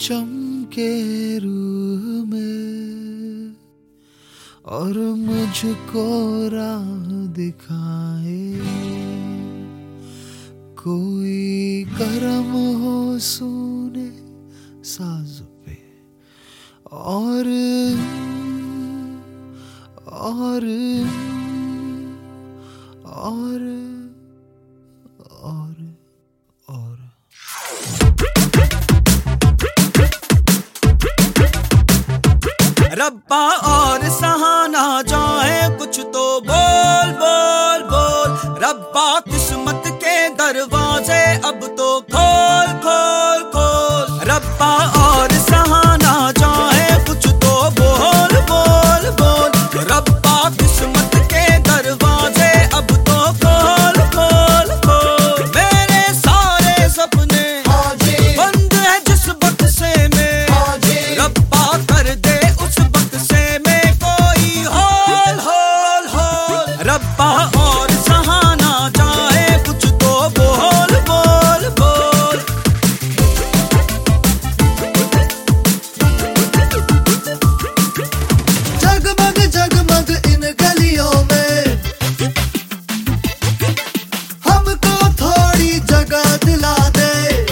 चमके रूह में और मुझको राह दिखाए। कोई करम हो सुने साज पे और और और और और रब्बा और सहाना जाए कुछ तो बोल बोल बोल। रब्बा किस्मत के दरवाजे अब तो खोल खोल खोल। रब्बा और सहाना जाए कुछ तो बोल बोल बोल। रब्बा किस्मत के दरवाजे अब तो खोल खोल खोल। मेरे सारे सपने बंद है जिस बक्से में, रब्बा कर दे उस बक्से में कोई होल होल होल। रब्बा और सहाना जाए कुछ तो बोल बोल बोल। जगमग जगमग इन गलियों में हमको थोड़ी जगह दिला दे।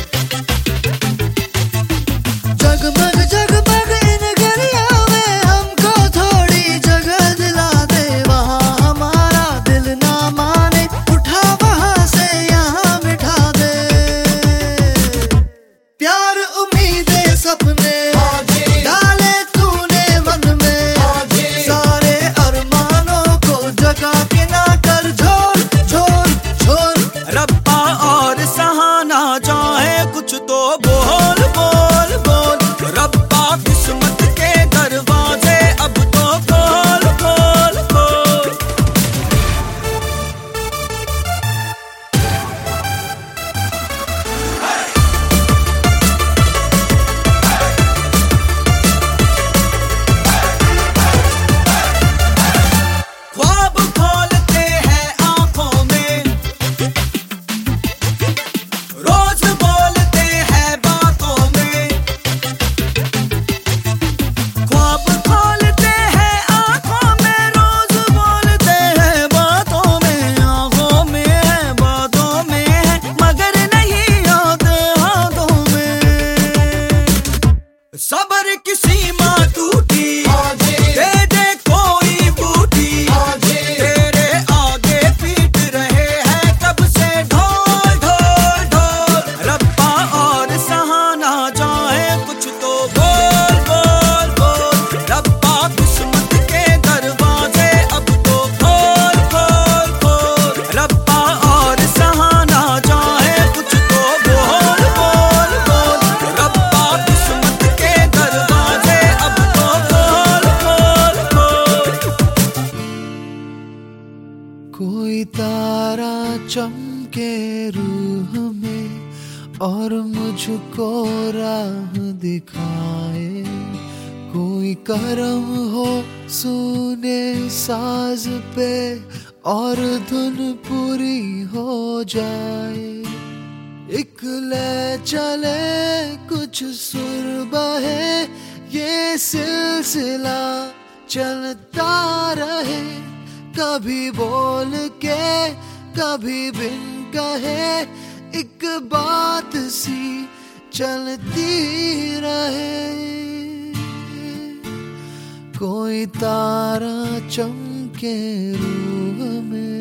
जगमग जगमग इन गलियों में हमको थोड़ी जगह दिला दे। वहाँ हमारा दिल ना माने उठा वहाँ से यहाँ बिठा दे। प्यार उम्मीदें सपने डाले तूने मन में, सारे अरमानों को जगा के ना कर झोल झोल झोल। रब्बा और सहाना जाए कुछ तो बोल बोल बोल। रब्बा किस्मत के दरवाजे अब तो खोल खोल खोल। ख्वाब खोलते हैं आंखों में, रोज बोलते हैं बातों में। ख्वाब खोलते हैं आंखों में, रोज बोलते हैं बातों में। आंखों में है बातों में है मगर नहीं आते हाथों में। सब्र की सीमा टूटी दे दे कोई बूटी। तेरे आगे पीट रहे हैं कब से ढोल ढोल ढोल। रब्बा और सहाना जाए कुछ तो बोल बोल बोल। रब्बा किस्मत के दरवाजे अब तो खोल खोल खोल। रब्बा और सहाना जाए कुछ तो बोल बोल बोल। रब्बा किस्मत के दरवाजे अब तो खोल खोल खोल। कोई तारा चमके रूह में और मुझको राह दिखाए। कोई करम हो सुने साज पे और धुन पूरी हो जाए। एक ले चले कुछ सुर बहे, ये सिलसिला चलता रहे। कभी बोल के कभी बिन कहे एक बात सी चलती रहे। कोई तारा चमके रूह में।